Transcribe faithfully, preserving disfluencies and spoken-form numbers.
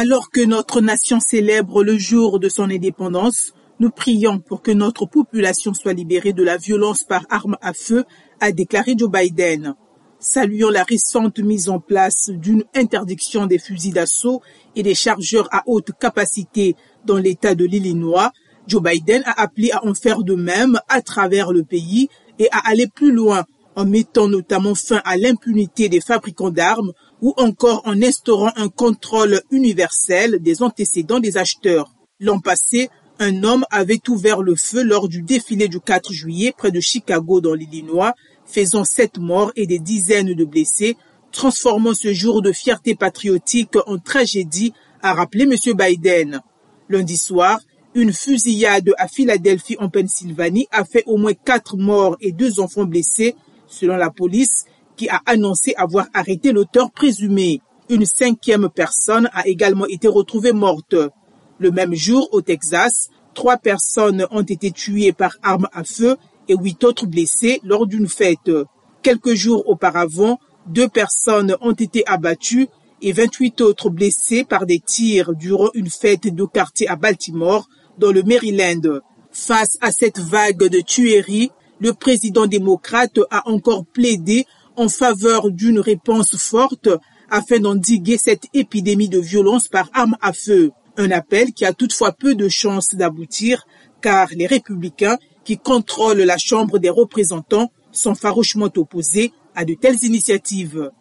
Alors que notre nation célèbre le jour de son indépendance, nous prions pour que notre population soit libérée de la violence par arme à feu, a déclaré Joe Biden. Saluant la récente mise en place d'une interdiction des fusils d'assaut et des chargeurs à haute capacité dans l'État de l'Illinois, Joe Biden a appelé à en faire de même à travers le pays et à aller plus loin en mettant notamment fin à l'impunité des fabricants d'armes ou encore en instaurant un contrôle universel des antécédents des acheteurs. L'an passé, un homme avait ouvert le feu lors du défilé du quatre juillet près de Chicago dans l'Illinois, faisant sept morts et des dizaines de blessés, transformant ce jour de fierté patriotique en tragédie, a rappelé M. Biden. Lundi soir, une fusillade à Philadelphie en Pennsylvanie a fait au moins quatre morts et deux enfants blessés, selon la police, qui a annoncé avoir arrêté l'auteur présumé. Une cinquième personne a également été retrouvée morte. Le même jour, au Texas, trois personnes ont été tuées par arme à feu et huit autres blessées lors d'une fête. Quelques jours auparavant, deux personnes ont été abattues et vingt-huit autres blessées par des tirs durant une fête de quartier à Baltimore, dans le Maryland. Face à cette vague de tueries, le président démocrate a encore plaidé en faveur d'une réponse forte afin d'endiguer cette épidémie de violence par arme à feu. Un appel qui a toutefois peu de chances d'aboutir car les républicains qui contrôlent la Chambre des représentants sont farouchement opposés à de telles initiatives.